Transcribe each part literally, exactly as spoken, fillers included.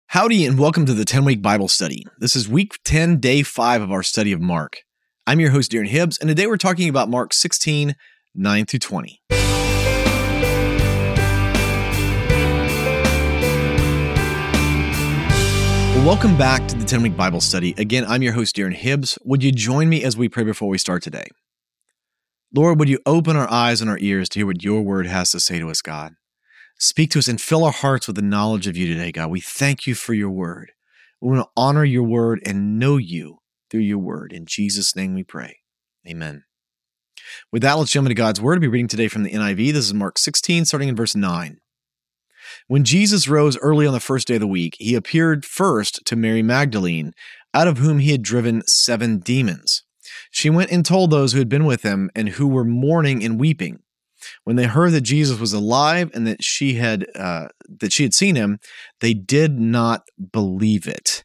Howdy and welcome to the ten-week Bible study. This is week ten, day five of our study of Mark. I'm your host, Darren Hibbs, and today we're talking about Mark sixteen, nine through twenty. Well, welcome back to the ten-week Bible study. Again, I'm your host, Darren Hibbs. Would you join me as we pray before we start today? Lord, would you open our eyes and our ears to hear what your word has to say to us, God? Speak to us and fill our hearts with the knowledge of you today, God. We thank you for your word. We want to honor your word and know you through your word. In Jesus' name we pray. Amen. With that, let's jump into God's word. I'll be reading today from the N I V. This is Mark sixteen, starting in verse nine. When Jesus rose early on the first day of the week, he appeared first to Mary Magdalene, out of whom he had driven seven demons. She went and told those who had been with him and who were mourning and weeping. When they heard that Jesus was alive and that she had uh, that she had seen him, they did not believe it.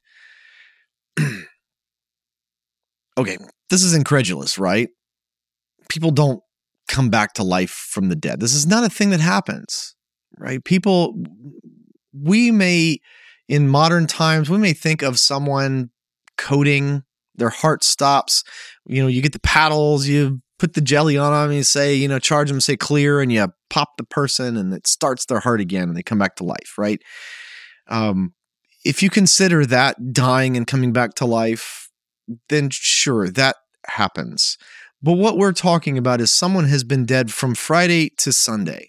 Okay, this is incredulous, right? People don't come back to life from the dead. This is not a thing that happens, right? People, we may, in modern times, we may think of someone coding, their heart stops, you know, you get the paddles, you put the jelly on them and you say, you know, charge them, say clear, and you pop the person and it starts their heart again and they come back to life, right? Um, if you consider that dying and coming back to life, then sure, that happens. But what we're talking about is someone has been dead from Friday to Sunday.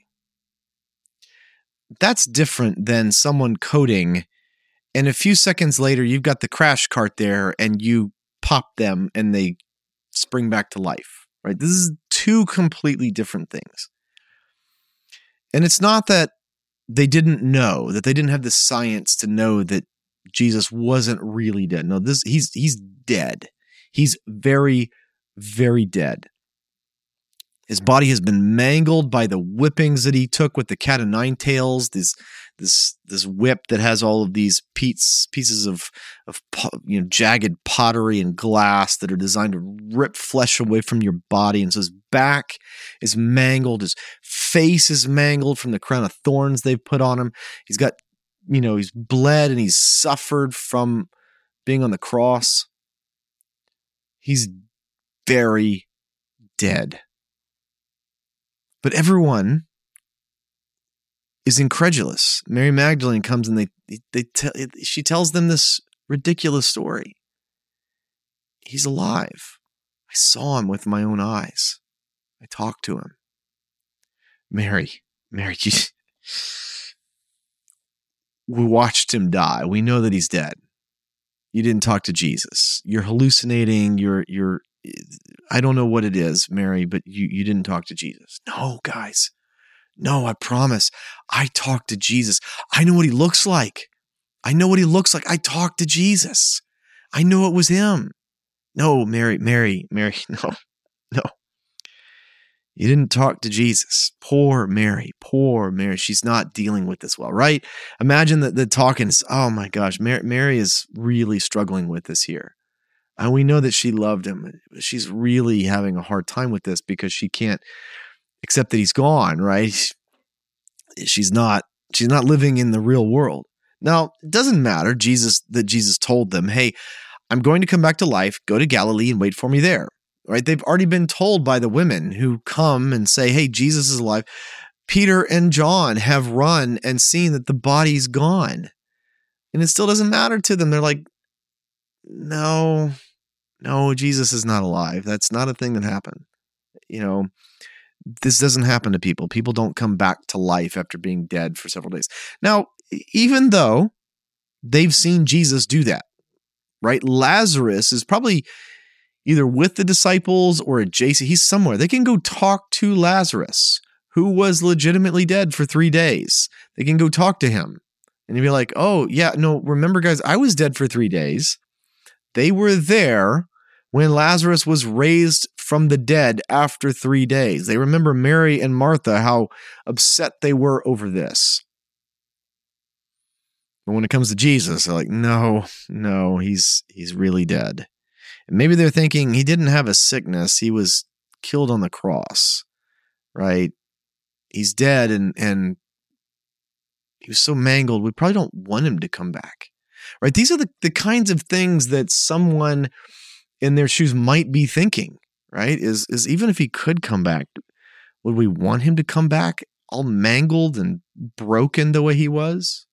That's different than someone coding and a few seconds later you've got the crash cart there and you pop them and they spring back to life. Right? This is two completely different things. And it's not that they didn't know, that they didn't have the science to know that Jesus wasn't really dead. No, this he's he's dead. He's very, very dead. His body has been mangled by the whippings that he took with the cat o' nine tails, this this this whip that has all of these piece, pieces of of you know jagged pottery and glass that are designed to rip flesh away from your body. And so his back is mangled, his face is mangled from the crown of thorns they've put on him. He's got, you know, he's bled and he's suffered from being on the cross. He's very dead. But everyone is incredulous. Mary Magdalene comes and they they tell she tells them this ridiculous story. He's alive. I saw him with my own eyes. I talked to him. Mary, Mary, you, we watched him die. We know that he's dead. You didn't talk to Jesus. You're hallucinating. You're you're I don't know what it is, Mary, but you, you didn't talk to Jesus. No, guys. No, I promise. I talked to Jesus. I know what he looks like. I know what he looks like. I talked to Jesus. I know it was him. No, Mary, Mary, Mary, no, no. You didn't talk to Jesus. Poor Mary, poor Mary. She's not dealing with this well, right? Imagine that the talking is, oh my gosh, Mary, Mary is really struggling with this here. And we know that she loved him. She's really having a hard time with this because she can't accept that he's gone, right? She's not, she's not living in the real world. Now, it doesn't matter Jesus that Jesus told them, hey, I'm going to come back to life, go to Galilee and wait for me there, right? They've already been told by the women who come and say, hey, Jesus is alive. Peter and John have run and seen that the body's gone. And it still doesn't matter to them. They're like, no, no, Jesus is not alive. That's not a thing that happened. You know, this doesn't happen to people. People don't come back to life after being dead for several days. Now, even though they've seen Jesus do that, right? Lazarus is probably either with the disciples or adjacent. He's somewhere. They can go talk to Lazarus, who was legitimately dead for three days. They can go talk to him. And you'd be like, oh, yeah, no, remember, guys, I was dead for three days. They were there when Lazarus was raised from the dead after three days. They remember Mary and Martha, how upset they were over this. But when it comes to Jesus, they're like, no, no, he's he's really dead. And maybe they're thinking he didn't have a sickness. He was killed on the cross, right? He's dead and, and he was so mangled. We probably don't want him to come back. right? These are the, the kinds of things that someone in their shoes might be thinking, right? Is, is even if he could come back, would we want him to come back all mangled and broken the way he was?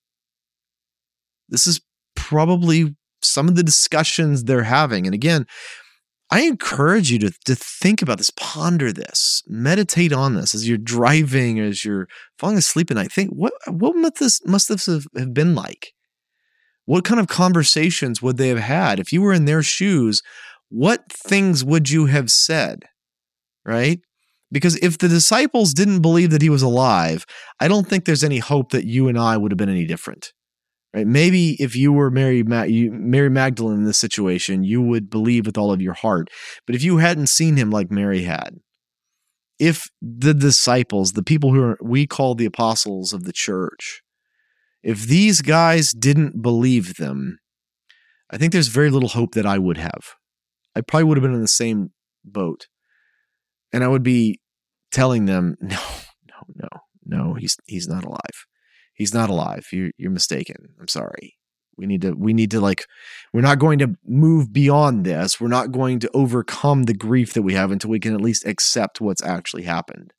This is probably some of the discussions they're having. And again, I encourage you to, to think about this, ponder this, meditate on this as you're driving, as you're falling asleep at night. Think, what, what must this, must this have, have been like? What kind of conversations would they have had? If you were in their shoes, what things would you have said, right? Because if the disciples didn't believe that he was alive, I don't think there's any hope that you and I would have been any different. Right? Maybe if you were Mary, Mary Magdalene in this situation, you would believe with all of your heart. But if you hadn't seen him like Mary had, if the disciples, the people who are, we call the apostles of the church, if these guys didn't believe them, I think there's very little hope that I would have. I probably would have been in the same boat. And I would be telling them, no, no, no, no, he's he's not alive. He's not alive. You're you're mistaken. I'm sorry. We need to we need to like we're not going to move beyond this. We're not going to overcome the grief that we have until we can at least accept what's actually happened.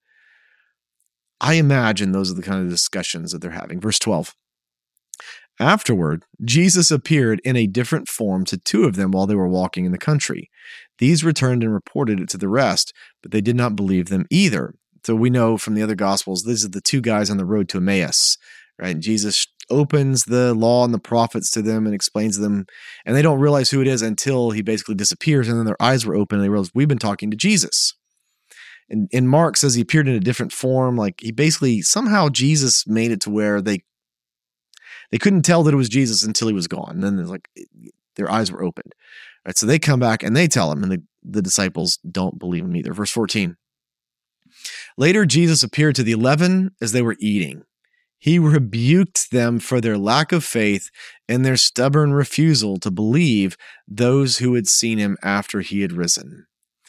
I imagine those are the kind of discussions that they're having. Verse twelve. Afterward, Jesus appeared in a different form to two of them while they were walking in the country. These returned and reported it to the rest, but they did not believe them either. So we know from the other Gospels, these are the two guys on the road to Emmaus. Right? And Jesus opens the law and the prophets to them and explains to them, and they don't realize who it is until he basically disappears, and then their eyes were open and they realize we've been talking to Jesus. And, and Mark says he appeared in a different form. Like he basically, somehow Jesus made it to where they they couldn't tell that it was Jesus until he was gone. And then there's like their eyes were opened. Right? So they come back and they tell him, and the, the disciples don't believe him either. Verse fourteen. Later, Jesus appeared to the eleven as they were eating. He rebuked them for their lack of faith and their stubborn refusal to believe those who had seen him after he had risen.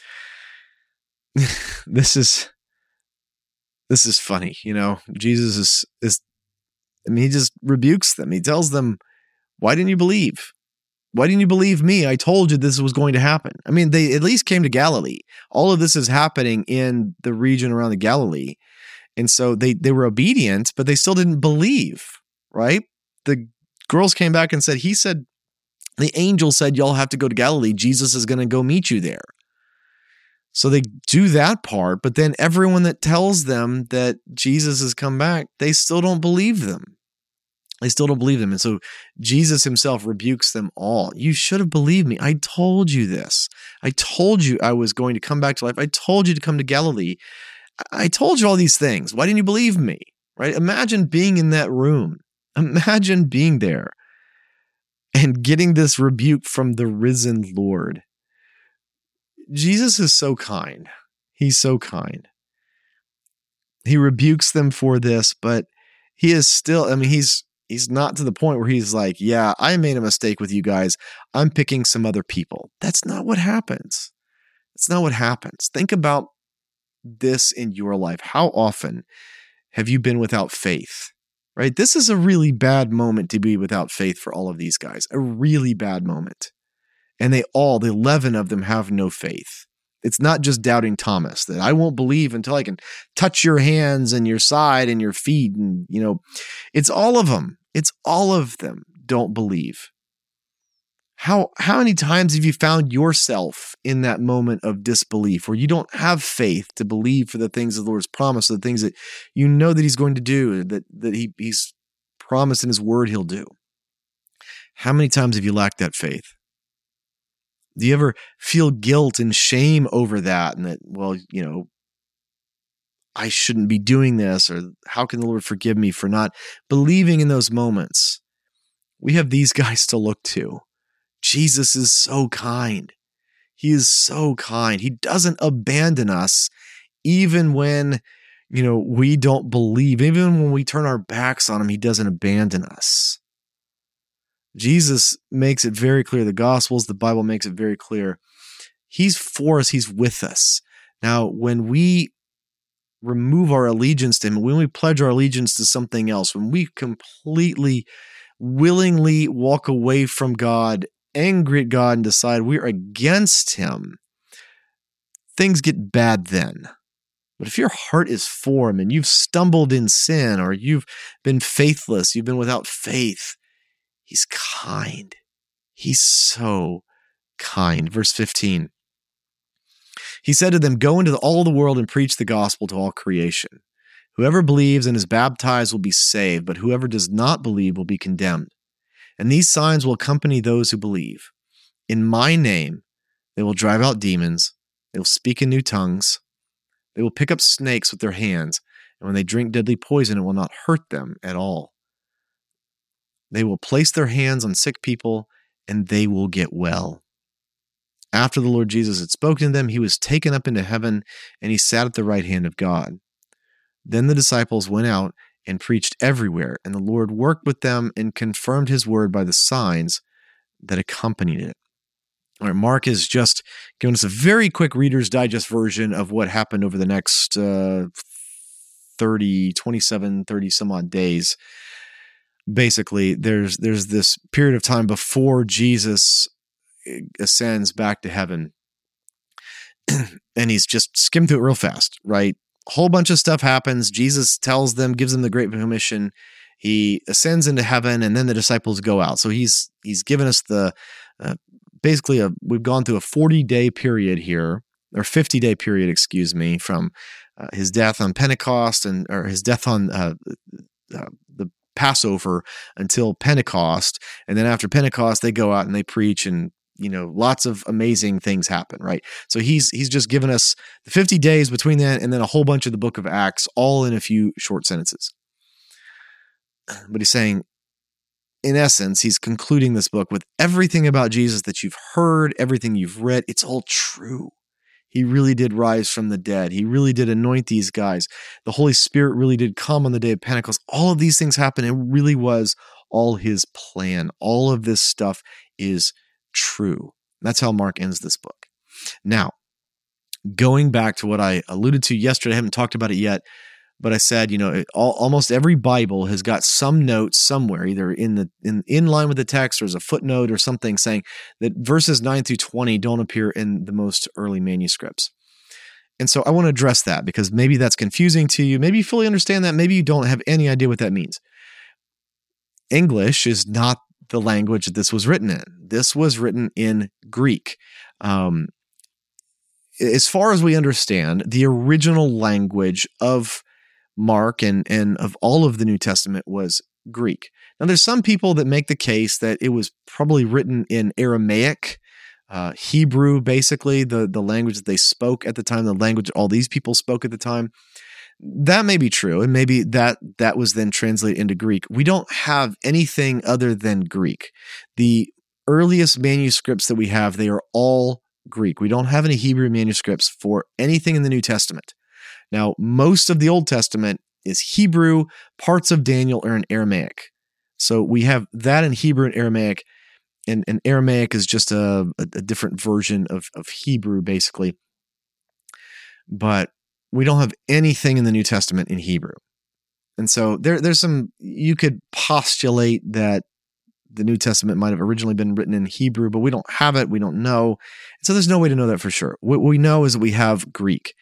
This is this is funny, you know. Jesus is is I mean, he just rebukes them. He tells them, "Why didn't you believe? Why didn't you believe me? I told you this was going to happen." I mean, they at least came to Galilee. All of this is happening in the region around the Galilee. And so they, they were obedient, but they still didn't believe, right? The girls came back and said, he said, the angel said, y'all have to go to Galilee. Jesus is going to go meet you there. So they do that part, but then everyone that tells them that Jesus has come back, they still don't believe them. They still don't believe them. And so Jesus himself rebukes them all. You should have believed me. I told you this. I told you I was going to come back to life. I told you to come to Galilee. I told you all these things. Why didn't you believe me? Right? Imagine being in that room. Imagine being there and getting this rebuke from the risen Lord. Jesus is so kind. He's so kind. He rebukes them for this, but he is still, I mean, he's he's not to the point where he's like, yeah, I made a mistake with you guys. I'm picking some other people. That's not what happens. That's not what happens. Think about this in your life. How often have you been without faith? Right? This is a really bad moment to be without faith for all of these guys. A really bad moment. And they all, the eleven of them, have no faith. It's not just doubting Thomas, that I won't believe until I can touch your hands and your side and your feet. And, you know, it's all of them. It's all of them don't believe. How how many times have you found yourself in that moment of disbelief where you don't have faith to believe for the things the Lord's promised, the things that you know that he's going to do, that, that he, he's promised in his word he'll do? How many times have you lacked that faith? Do you ever feel guilt and shame over that, and that, well, you know, I shouldn't be doing this, or how can the Lord forgive me for not believing in those moments? We have these guys to look to. Jesus is so kind. He is so kind. He doesn't abandon us even when, you know, we don't believe. Even when we turn our backs on him, he doesn't abandon us. Jesus makes it very clear. The Gospels, the Bible makes it very clear. He's for us. He's with us. Now, when we remove our allegiance to him, when we pledge our allegiance to something else, when we completely willingly walk away from God, angry at God, and decide we're against him, things get bad then. But if your heart is for him and you've stumbled in sin or you've been faithless, you've been without faith, he's kind. He's so kind. Verse fifteen. He said to them, "Go into all the world and preach the gospel to all creation. Whoever believes and is baptized will be saved, but whoever does not believe will be condemned. And these signs will accompany those who believe. In my name, they will drive out demons. They will speak in new tongues. They will pick up snakes with their hands. And when they drink deadly poison, it will not hurt them at all. They will place their hands on sick people, and they will get well." After the Lord Jesus had spoken to them, he was taken up into heaven, and he sat at the right hand of God. Then the disciples went out and preached everywhere, and the Lord worked with them and confirmed his word by the signs that accompanied it. All right, Mark has just given us a very quick Reader's Digest version of what happened over the next uh, thirty, twenty-seven, thirty some odd days. Basically, there's there's this period of time before Jesus ascends back to heaven, and he's just skimmed through it real fast, right? A whole bunch of stuff happens. Jesus tells them, gives them the Great Commission. He ascends into heaven, and then the disciples go out. So he's he's given us the uh, basically a we've gone through a forty day period here, or fifty day period, excuse me, from uh, his death on Pentecost and or his death on uh, uh, the Passover until Pentecost, and then after Pentecost they go out and they preach, and you know, lots of amazing things happen, right? So he's he's just given us the fifty days between that and then a whole bunch of the book of Acts, all in a few short sentences. But he's saying, in essence, he's concluding this book with everything about Jesus that you've heard, everything you've read. It's all true. He really did rise from the dead. He really did anoint these guys. The Holy Spirit really did come on the day of Pentecost. All of these things happened. It really was all his plan. All of this stuff is true. That's how Mark ends this book. Now, going back to what I alluded to yesterday, I haven't talked about it yet, but I said, you know, it, all, almost every Bible has got some note somewhere, either in the in, in line with the text or as a footnote or something saying that verses nine through twenty don't appear in the most early manuscripts. And so I want to address that because maybe that's confusing to you. Maybe you fully understand that. Maybe you don't have any idea what that means. English is not the language that this was written in. This was written in Greek. Um, as far as we understand, the original language of Mark and, and of all of the New Testament was Greek. Now, there's some people that make the case that it was probably written in Aramaic, uh, Hebrew, basically, the, the language that they spoke at the time, the language all these people spoke at the time. That may be true, and maybe that that was then translated into Greek. We don't have anything other than Greek. The earliest manuscripts that we have, they are all Greek. We don't have any Hebrew manuscripts for anything in the New Testament. Now, most of the Old Testament is Hebrew. Parts of Daniel are in Aramaic. So we have that in Hebrew and Aramaic, and, and Aramaic is just a, a, a different version of, of Hebrew, basically. But we don't have anything in the New Testament in Hebrew. And so there, there's some, you could postulate that the New Testament might have originally been written in Hebrew, but we don't have it. We don't know. So there's no way to know that for sure. What we know is that we have Greek,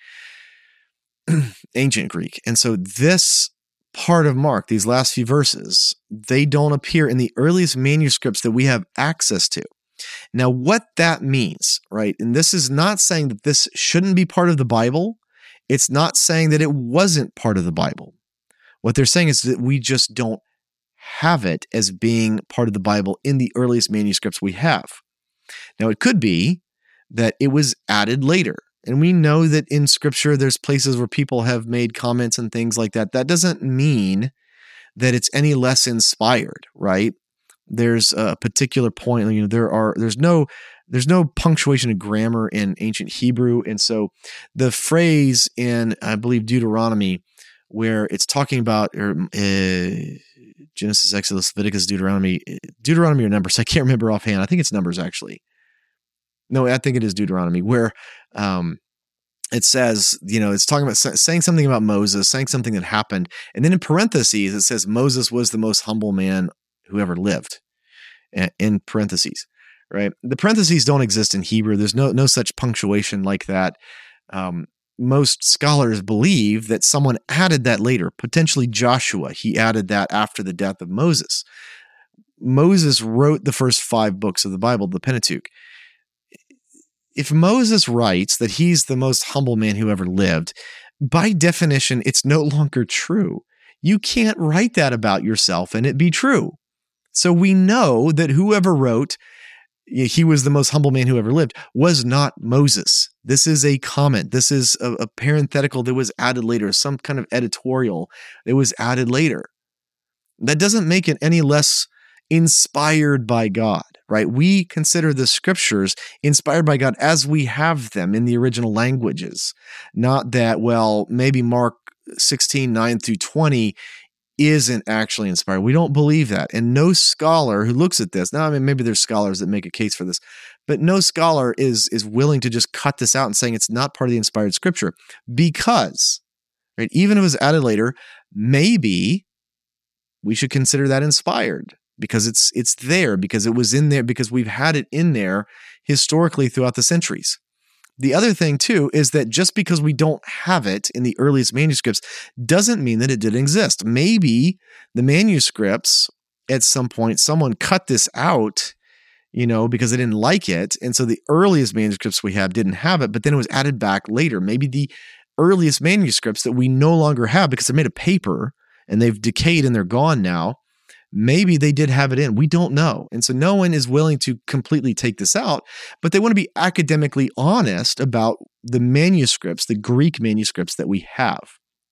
ancient Greek. And so this part of Mark, these last few verses, they don't appear in the earliest manuscripts that we have access to. Now, what that means, right? And this is not saying that this shouldn't be part of the Bible. It's not saying that it wasn't part of the Bible. What they're saying is that we just don't have it as being part of the Bible in the earliest manuscripts we have. Now, it could be that it was added later. And we know that in Scripture, there's places where people have made comments and things like that. That doesn't mean that it's any less inspired, right? There's a particular point, you know, there are, there's no, there's no punctuation and grammar in ancient Hebrew. And so the phrase in, I believe, Deuteronomy, where it's talking about or, uh, Genesis, Exodus, Leviticus, Deuteronomy, Deuteronomy or Numbers, I can't remember offhand. I think it's Numbers, actually. No, I think it is Deuteronomy, where um, it says, you know, it's talking about saying something about Moses, saying something that happened. And then in parentheses, it says Moses was the most humble man who ever lived, in parentheses, right? The parentheses don't exist in Hebrew. There's no no such punctuation like that. Um, most scholars believe that someone added that later, potentially Joshua. He added that after the death of Moses. Moses wrote the first five books of the Bible, the Pentateuch. If Moses writes that he's the most humble man who ever lived, by definition, it's no longer true. You can't write that about yourself and it be true. So we know that whoever wrote he was the most humble man who ever lived was not Moses. This is a comment. This is a, a parenthetical that was added later, some kind of editorial that was added later. That doesn't make it any less inspired by God, right? We consider the scriptures inspired by God as we have them in the original languages. Not that, well, maybe Mark sixteen, nine through twenty isn't actually inspired. We don't believe that. And no scholar who looks at this, now, I mean, maybe there's scholars that make a case for this, but no scholar is, is willing to just cut this out and saying it's not part of the inspired scripture because, right, even if it was added later, maybe we should consider that inspired because it's it's there, because it was in there, because we've had it in there historically throughout the centuries. The other thing, too, is that just because we don't have it in the earliest manuscripts doesn't mean that it didn't exist. Maybe the manuscripts, at some point, someone cut this out, you know, because they didn't like it. And so the earliest manuscripts we have didn't have it, but then it was added back later. Maybe the earliest manuscripts that we no longer have because they're made of paper and they've decayed and they're gone now, maybe they did have it in. We don't know. And so no one is willing to completely take this out, but they want to be academically honest about the manuscripts, the Greek manuscripts that we have.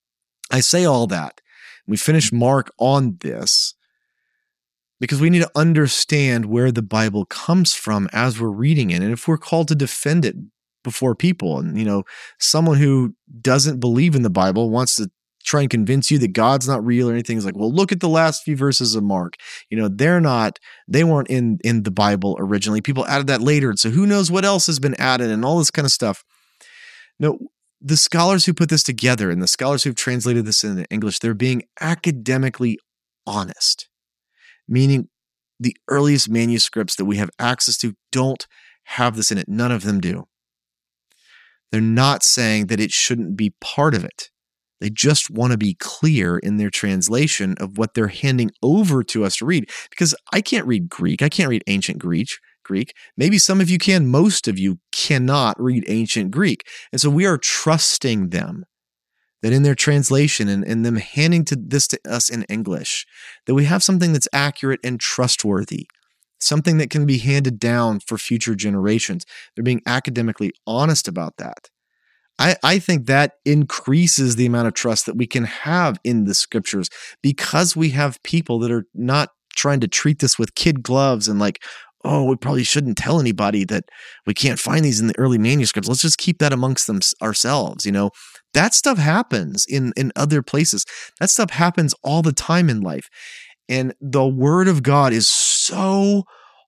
I say all that. We finish Mark on this because we need to understand where the Bible comes from as we're reading it. And if we're called to defend it before people, and, you know, someone who doesn't believe in the Bible wants to try and convince you that God's not real or anything, is like, well, look at the last few verses of Mark. You know, they're not, they weren't in, in the Bible originally. People added that later. And so who knows what else has been added and all this kind of stuff. No, the scholars who put this together and the scholars who've translated this into English, they're being academically honest, meaning the earliest manuscripts that we have access to don't have this in it. None of them do. They're not saying that it shouldn't be part of it. They just want to be clear in their translation of what they're handing over to us to read. Because I can't read Greek. I can't read ancient Greek. Greek. Maybe some of you can. Most of you cannot read ancient Greek. And so we are trusting them that in their translation and, and them handing to this to us in English, that we have something that's accurate and trustworthy, something that can be handed down for future generations. They're being academically honest about that. I, I think that increases the amount of trust that we can have in the scriptures because we have people that are not trying to treat this with kid gloves and like, oh, we probably shouldn't tell anybody that we can't find these in the early manuscripts. Let's just keep that amongst them ourselves. You know, that stuff happens in, in other places. That stuff happens all the time in life. And the word of God is so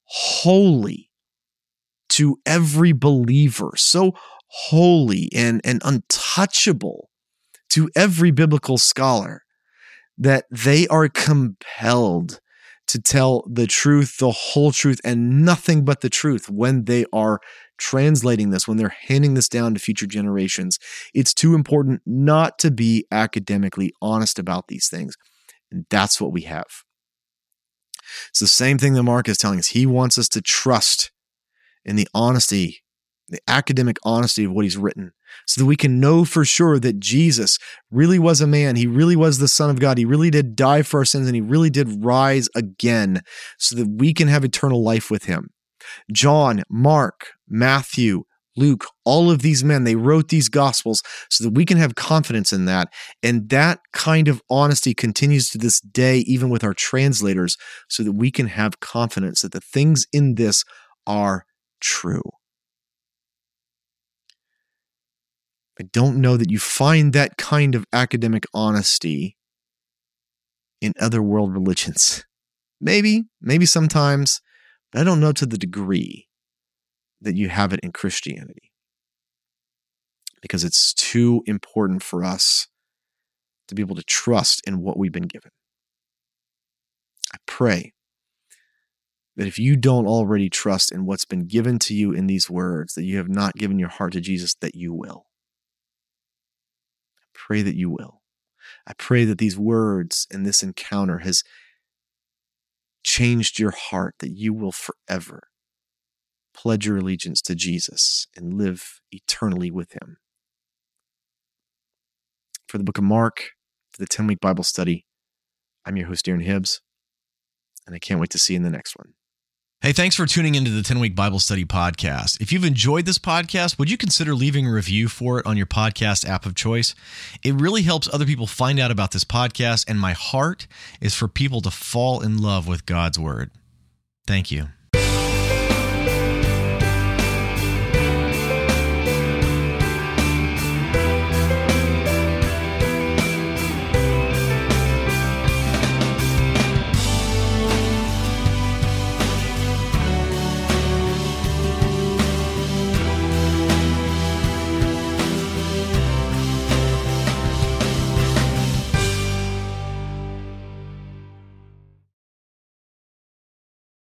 holy to every believer, so holy and, and untouchable to every biblical scholar that they are compelled to tell the truth, the whole truth, and nothing but the truth when they are translating this, when they're handing this down to future generations. It's too important not to be academically honest about these things. And that's what we have. It's the same thing that Mark is telling us. He wants us to trust in the honesty, the academic honesty of what he's written, so that we can know for sure that Jesus really was a man. He really was the Son of God. He really did die for our sins, and he really did rise again so that we can have eternal life with him. John, Mark, Matthew, Luke, all of these men, they wrote these gospels so that we can have confidence in that. And that kind of honesty continues to this day, even with our translators, so that we can have confidence that the things in this are true. I don't know that you find that kind of academic honesty in other world religions. Maybe, maybe sometimes, but I don't know to the degree that you have it in Christianity, because it's too important for us to be able to trust in what we've been given. I pray that if you don't already trust in what's been given to you in these words, that you have not given your heart to Jesus, that you will. I pray that you will. I pray that these words and this encounter has changed your heart, that you will forever pledge your allegiance to Jesus and live eternally with him. For the book of Mark, for the ten-week Bible study, I'm your host, Aaron Hibbs, and I can't wait to see you in the next one. Hey, thanks for tuning into the ten-week Bible Study podcast. If you've enjoyed this podcast, would you consider leaving a review for it on your podcast app of choice? It really helps other people find out about this podcast, and my heart is for people to fall in love with God's Word. Thank you.